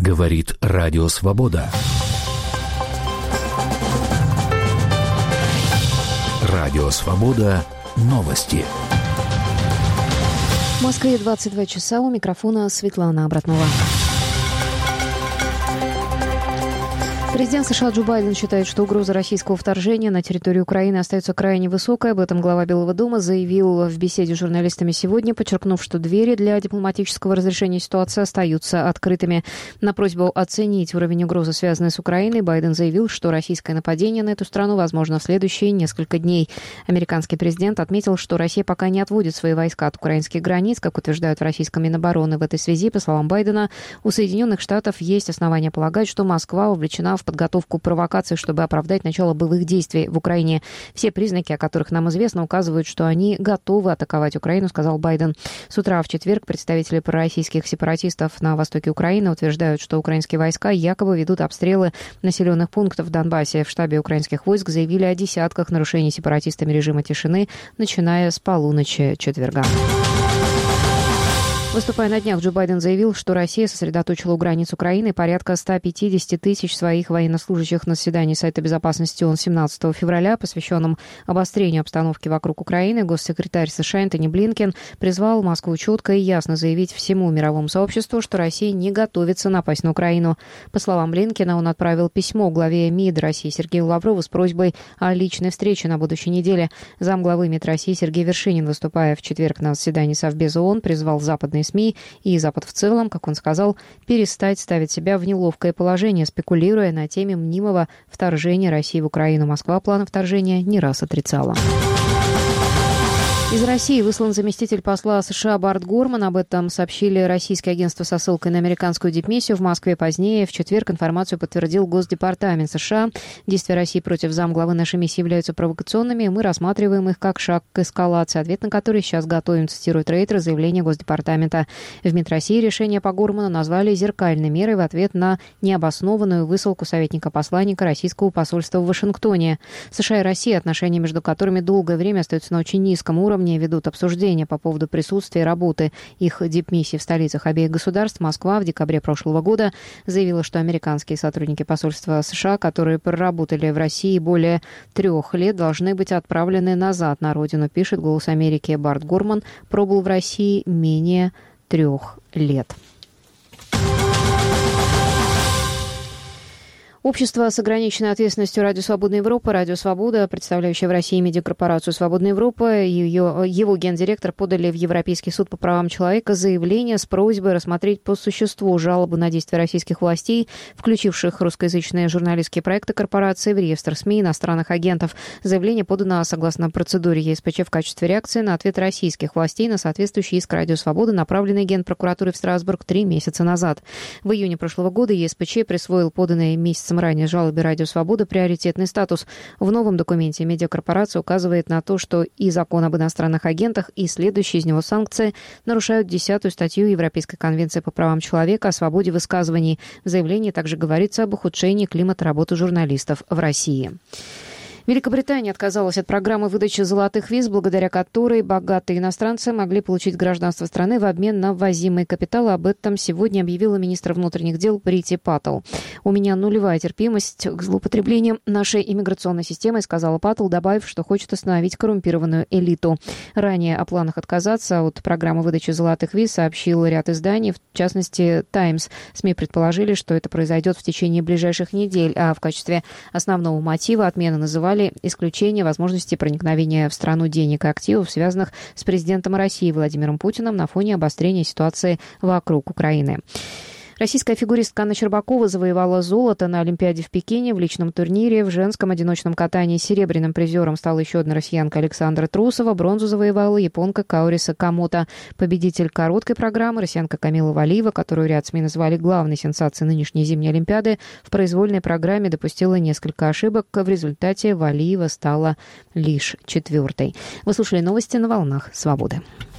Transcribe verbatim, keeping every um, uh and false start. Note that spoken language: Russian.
Говорит Радио Свобода. Радио Свобода. Новости. В Москве двадцать два часа. У микрофона Светлана Абратнова. Президент США Джо Байден считает, что угроза российского вторжения на территорию Украины остается крайне высокой. Об этом глава Белого дома заявил в беседе с журналистами сегодня, подчеркнув, что двери для дипломатического разрешения ситуации остаются открытыми. На просьбу оценить уровень угрозы, связанной с Украиной, Байден заявил, что российское нападение на эту страну возможно в следующие несколько дней. Американский президент отметил, что Россия пока не отводит свои войска от украинских границ, как утверждают в российском Минобороны. В этой связи, по словам Байдена, у Соединенных Штатов есть основания полагать, что Москва вовлечена в подготовку провокаций, чтобы оправдать начало боевых действий в Украине. Все признаки, о которых нам известно, указывают, что они готовы атаковать Украину, сказал Байден. С утра в четверг представители пророссийских сепаратистов на востоке Украины утверждают, что украинские войска якобы ведут обстрелы населенных пунктов в Донбассе. В штабе украинских войск заявили о десятках нарушений сепаратистами режима тишины, начиная с полуночи четверга. Выступая на днях, Джо Байден заявил, что Россия сосредоточила у границ Украины порядка ста пятидесяти тысяч своих военнослужащих. На заседании Совета безопасности ООН семнадцатого февраля, посвященном обострению обстановки вокруг Украины, госсекретарь США Энтони Блинкен призвал Москву четко и ясно заявить всему мировому сообществу, что Россия не готовится напасть на Украину. По словам Блинкена, он отправил письмо главе МИД России Сергею Лаврову с просьбой о личной встрече на будущей неделе. Замглавы МИД России Сергей Вершинин, выступая в четверг на заседании Совбеза ООН, призвал западные СМИ и Запад в целом, как он сказал, перестать ставить себя в неловкое положение, спекулируя на теме мнимого вторжения России в Украину. Москва планы вторжения не раз отрицала. Из России выслан заместитель посла США Барт Горман. Об этом сообщили российские агентства со ссылкой на американскую дипмиссию в Москве. Позднее, в четверг, информацию подтвердил Госдепартамент США. Действия России против замглавы нашей миссии являются провокационными. Мы рассматриваем их как шаг к эскалации, ответ на который сейчас готовим, цитирует Рейтер, заявление Госдепартамента. В МИД России решение по Горману назвали зеркальной мерой в ответ на необоснованную высылку советника-посланника российского посольства в Вашингтоне. США и Россия, отношения между которыми долгое время остаются на очень низком уровне, ведут обсуждения по поводу присутствия и работы их дипмиссий в столицах обеих государств. Москва в декабре прошлого года заявила, что американские сотрудники посольства США, которые проработали в России более трех лет, должны быть отправлены назад на родину, пишет «Голос Америки». Барт Горман пробыл в России менее трех лет. Общество с ограниченной ответственностью «Радио Свободная Европа», «Радио Свобода», представляющее в России медиакорпорацию «Свободная Европа», и ее, его гендиректор подали в Европейский суд по правам человека заявление с просьбой рассмотреть по существу жалобу на действия российских властей, включивших русскоязычные журналистские проекты корпорации в реестр СМИ иностранных агентов. Заявление подано согласно процедуре ЕСПЧ в качестве реакции на ответ российских властей на соответствующий иск «Радио Свобода», направленный Генпрокуратурой в Страсбург три месяца назад. В июне прошлого года ЕСПЧ присвоил поданный месяц ранее жалобе «Радио Свобода» приоритетный статус. В новом документе медиакорпорация указывает на то, что и закон об иностранных агентах, и следующие из него санкции нарушают десятую статью Европейской конвенции по правам человека о свободе высказываний. В заявлении также говорится об ухудшении климата работы журналистов в России. Великобритания отказалась от программы выдачи золотых виз, благодаря которой богатые иностранцы могли получить гражданство страны в обмен на ввозимый капитал. Об этом сегодня объявила министр внутренних дел Прити Паттл. «У меня нулевая терпимость к злоупотреблениям нашей иммиграционной системой», сказала Паттл, добавив, что хочет остановить коррумпированную элиту. Ранее о планах отказаться от программы выдачи золотых виз сообщил ряд изданий, в частности «Таймс». СМИ предположили, что это произойдет в течение ближайших недель, а в качестве основного мотива отмены называли исключение возможности проникновения в страну денег и активов, связанных с президентом России Владимиром Путиным на фоне обострения ситуации вокруг Украины. Российская фигуристка Анна Щербакова завоевала золото на Олимпиаде в Пекине в личном турнире. В женском одиночном катании серебряным призером стала еще одна россиянка Александра Трусова. Бронзу завоевала японка Каори Сакамото. Победитель короткой программы, россиянка Камила Валиева, которую ряд СМИ назвали главной сенсацией нынешней зимней Олимпиады, в произвольной программе допустила несколько ошибок. В результате Валиева стала лишь четвертой. Вы слушали новости на волнах «Свободы».